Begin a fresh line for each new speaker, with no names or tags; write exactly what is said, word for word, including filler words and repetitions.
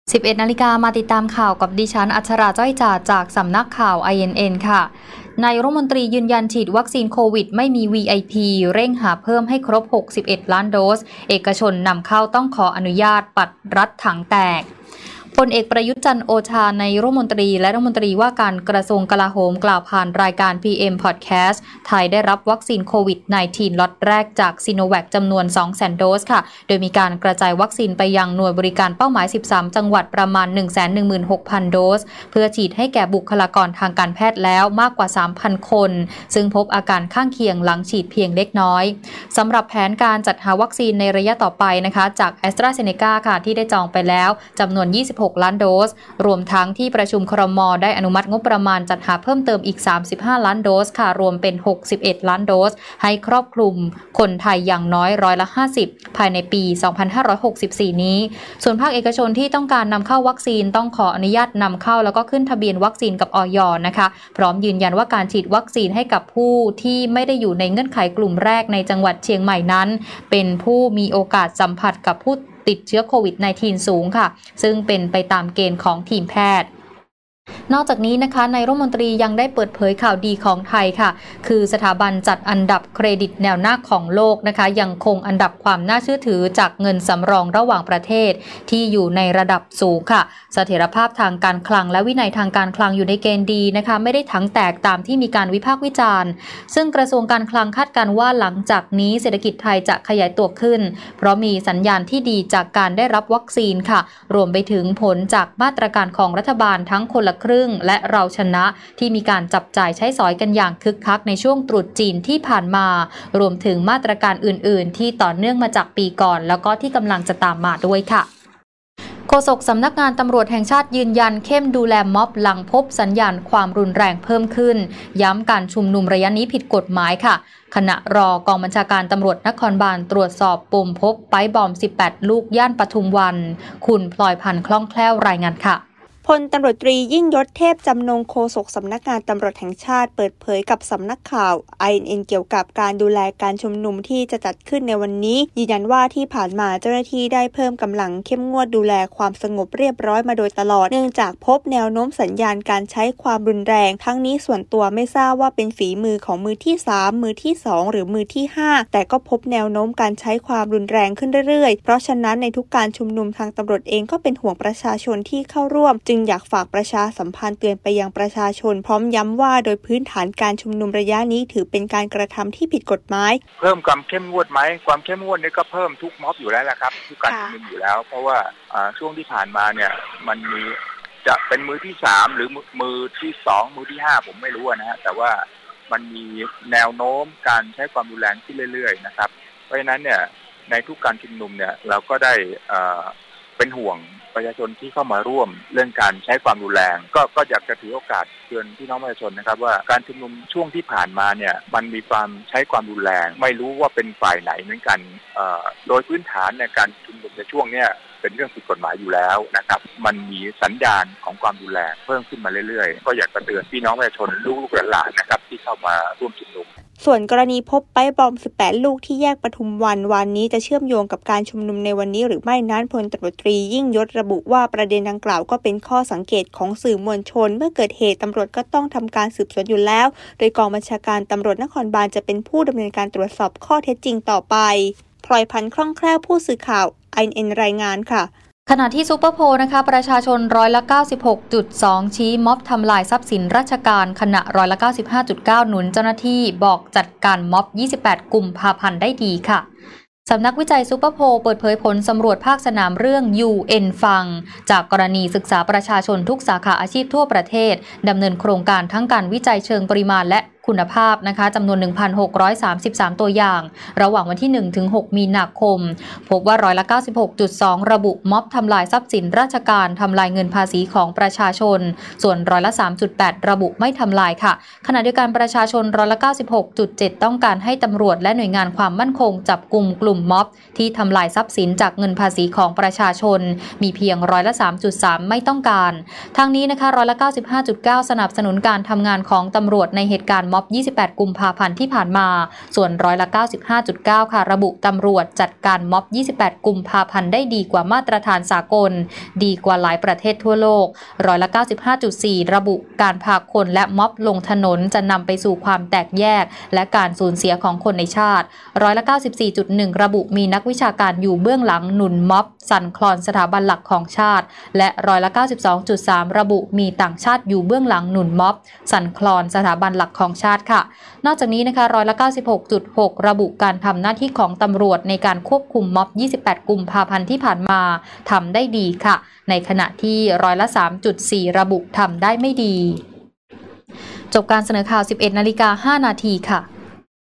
สิบเอ็ดนาฬิกามาติดตามข่าวกับดิฉันอัชราจ้อยจ่าจากสำนักข่าว ไอ เอ็น เอ็น ค่ะนายรัฐมนตรียืนยันฉีดวัคซีนโควิดไม่มี วี ไอ พี เร่งหาเพิ่มให้ครบหกสิบเอ็ดล้านโดสเอกชนนำเข้าต้องขออนุญาตปัดรัดถังแตกพลเอกประยุทธ์จันทร์โอชานายรัฐมนตรีและรัฐมนตรีว่าการกระทรวงกลาโหมกล่าวผ่านรายการ พี เอ็ม Podcast ไทยได้รับวัคซีนโควิด สิบเก้า ล็อตแรกจากซิโนแวคจำนวน สองแสน โดสค่ะโดยมีการกระจายวัคซีนไปยังหน่วยบริการเป้าหมายสิบสามจังหวัดประมาณ หนึ่งแสนหนึ่งหมื่นหกพัน โดสเพื่อฉีดให้แก่บุคลากรทางการแพทย์แล้วมากกว่า สามพัน คนซึ่งพบอาการข้างเคียงหลังฉีดเพียงเล็กน้อยสำหรับแผนการจัดหาวัคซีนในระยะต่อไปนะคะจาก AstraZeneca ค่ะที่ได้จองไปแล้วจำนวนยี่สิบหกล้านโดสรวมทั้งที่ประชุมครม.ได้อนุมัติงบประมาณจัดหาเพิ่มเติมอีกสามสิบห้าล้านโดสค่ะรวมเป็นหกสิบเอ็ดล้านโดสให้ครอบคลุมคนไทยอย่างน้อยร้อยละห้าสิบภายในปีสองพันห้าร้อยหกสิบสี่นี้ส่วนภาคเอกชนที่ต้องการนำเข้าวัคซีนต้องขออนุญาตนำเข้าแล้วก็ขึ้นทะเบียนวัคซีนกับอย.นะคะพร้อมยืนยันว่าการฉีดวัคซีนให้กับผู้ที่ไม่ได้อยู่ในเงื่อนไขกลุ่มแรกในจังหวัดเชียงใหม่นั้นเป็นผู้มีโอกาสสัมผัสกับผู้ติดเชื้อโควิด สิบเก้า สูงค่ะซึ่งเป็นไปตามเกณฑ์ของทีมแพทย์นอกจากนี้นะคะนายรัฐมนตรียังได้เปิดเผยข่าวดีของไทยค่ะคือสถาบันจัดอันดับเครดิตแนวหน้าของโลกนะคะยังคงอันดับความน่าเชื่อถือจากเงินสำรองระหว่างประเทศที่อยู่ในระดับสูงค่ะเสถียรภาพทางการคลังและวินัยทางการคลังอยู่ในเกณฑ์ดีนะคะไม่ได้ถังแตกตามที่มีการวิพากษ์วิจารณ์ซึ่งกระทรวงการคลังคาดการณ์ว่าหลังจากนี้เศรษฐกิจไทยจะขยายตัวขึ้นเพราะมีสัญญาณที่ดีจากการได้รับวัคซีนค่ะรวมไปถึงผลจากมาตรการของรัฐบาลทั้งคนละครึ่งและเราชนะที่มีการจับจ่ายใช้สอยกันอย่างคึกคักในช่วงตรุษจีนที่ผ่านมารวมถึงมาตรการอื่นๆที่ต่อเนื่องมาจากปีก่อนแล้วก็ที่กำลังจะตามมาด้วยค่ะโฆษกสำนักงานตำรวจแห่งชาติยืนยันเข้มดูแลม็อบหลังพบสัญญาณความรุนแรงเพิ่มขึ้นย้ำการชุมนุมระยะนี้ผิดกฎหมายค่ะขณะรอกองบัญชาการตำรวจนครบาลตรวจสอบปมพบไปร์บอมสิบแปดลูกย่านปทุมวันคุณพลอยพันธ์คล่องแคล่วรายงานค่ะ
พลตำรวจตรียิ่งยศเทพจำนงโฆษกสำนักงานตำรวจแห่งชาติเปิดเผยกับสำนักข่าว ไอ เอ็น เอ็น เกี่ยวกับการดูแลการชุมนุมที่จะจัดขึ้นในวันนี้ยืนยันว่าที่ผ่านมาเจ้าหน้าที่ได้เพิ่มกำลังเข้มงวดดูแลความสงบเรียบร้อยมาโดยตลอดเนื่องจากพบแนวโน้มสัญญาณการใช้ความรุนแรงทั้งนี้ส่วนตัวไม่ทราบว่าเป็นฝีมือของมือที่สามมือที่สองหรือมือที่ห้าแต่ก็พบแนวโน้มการใช้ความรุนแรงขึ้นเรื่อยๆเพราะฉะนั้นในทุกการชุมนุมทางตำรวจเองก็เป็นห่วงประชาชนที่เข้าร่วมจึงอยากฝากประชาสัมพันธ์เตือนไปยังประชาชนพร้อมย้ำว่าโดยพื้นฐานการชุมนุมระยะนี้ถือเป็นการกระทำที่ผิดกฎหมาย
เพิ่มความเข้มงวดไหมความเข้มงวดนี่ก็เพิ่มทุกม็อบอยู่แล้วแหละครับทุกการชุมนุมอยู่แล้วเพราะว่าช่วงที่ผ่านมาเนี่ยมันมีจะเป็นมือที่สามหรือมือที่สองมือที่ห้าผมไม่รู้นะฮะแต่ว่ามันมีแนวโน้มการใช้ความรุนแรงขึ้นเรื่อยๆนะครับเพราะฉะนั้นเนี่ยในทุกการชุมนุมเนี่ยเราก็ได้เป็นห่วงประชาชนที่เข้ามาร่วมเรื่องการใช้ความรุนแรงก็ก็อยากจะถือโอกาสเตือนพี่น้องประชาชนนะครับว่าการชุมนุมช่วงที่ผ่านมาเนี่ยมันมีความใช้ความรุนแรงไม่รู้ว่าเป็นฝ่ายไหนเหมือนกันโดยพื้นฐานในการชุมนุมในช่วงเนี้ยเป็นเรื่องผิดกฎหมายอยู่แล้วนะครับมันมีสัญญาณของความรุนแรงเพิ่มขึ้นมาเรื่อยๆก็อยากจะเตือนพี่น้องประชาชนลูกหลานนะครับที่เข้ามาร่วมชุมนุม
ส่วนกรณีพบไปร์บอมสิบแปดลูกที่แยกปทุมวันวันนี้จะเชื่อมโยงกับการชุมนุมในวันนี้หรือไม่นั้นพลตำรวจตรียิ่งยศระบุว่าประเด็นดังกล่าวก็เป็นข้อสังเกตของสื่อมวลชนเมื่อเกิดเหตุตำรวจก็ต้องทำการสืบสวนอยู่แล้วโดยกองบัญชาการตำรวจนครบาลจะเป็นผู้ดำเนินการตรวจสอบข้อเท็จจริงต่อไปพลอยพันธ์คล่องแคล่วผู้สื่อข่าว ไอ เอ็น เอ็น รายงานค่ะ
ขณะที่ซูเปอร์โพลนะคะประชาชนร้อยละ เก้าสิบหกจุดสอง ชี้ม็อบทำลายทรัพย์สินราชการขณะร้อยละ เก้าสิบห้าจุดเก้า หนุนเจ้าหน้าที่บอกจัดการม็อบยี่สิบแปดกุมภาพันธ์ได้ดีค่ะสำนักวิจัยซูเปอร์โพลเปิดเผยผลสำรวจภาคสนามเรื่อง ยู เอ็น ฟังจากกรณีศึกษาประชาชนทุกสาขาอาชีพทั่วประเทศดำเนินโครงการทั้งการวิจัยเชิงปริมาณและคุณภาพนะคะจำนวน หนึ่งพันหกร้อยสามสิบสาม ตัวอย่างระหว่างวันที่หนึ่งถึงหกมีนาคมพบว่าร้อยละ เก้าสิบหกจุดสอง ระบุม็อบทำลายทรัพย์สินราชการทำลายเงินภาษีของประชาชนส่วนร้อยละ สามจุดแปด ระบุไม่ทำลายค่ะขณะเดียวกันประชาชนร้อยละ เก้าสิบหกจุดเจ็ด ต้องการให้ตำรวจและหน่วยงานความมั่นคงจับกุมกลุ่มม็อบที่ทำลายทรัพย์สินจากเงินภาษีของประชาชนมีเพียงร้อยละ สามจุดสาม ไม่ต้องการทางนี้นะคะร้อยละ เก้าสิบห้าจุดเก้า สนับสนุนการทำงานของตำรวจในเหตุการณ์ม็อบม็อบยี่สิบแปดกุมภาพันธ์ที่ผ่านมาส่วนร้อยละ เก้าสิบห้าจุดเก้า ค่ะระบุตำรวจจัดการม็อบยี่สิบแปดกุมภาพันธ์ได้ดีกว่ามาตรฐานสากลดีกว่าหลายประเทศทั่วโลกร้อยละ เก้าสิบห้าจุดสี่ ระบุการพาคนและม็อบลงถนนจะนำไปสู่ความแตกแยกและการสูญเสียของคนในชาติร้อยละ เก้าสิบสี่จุดหนึ่ง ระบุมีนักวิชาการอยู่เบื้องหลังหนุนม็อบสั่นคลอนสถาบันหลักของชาติและร้อยละ เก้าสิบสองจุดสาม ระบุมีต่างชาติอยู่เบื้องหลังหนุนม็อบสั่นคลอนสถาบันหลักของชาติค่ะนอกจากนี้นะคะร้อยละ เก้าสิบหกจุดหก ระบุการทำหน้าที่ของตำรวจในการควบคุมม็อบยี่สิบแปดกุมภาพันธ์ที่ผ่านมาทำได้ดีค่ะในขณะที่ร้อยละ สามจุดสี่ ระบุทำได้ไม่ดีจบการเสนอข่าว สิบเอ็ดนาฬิกาห้านาทีค่ะ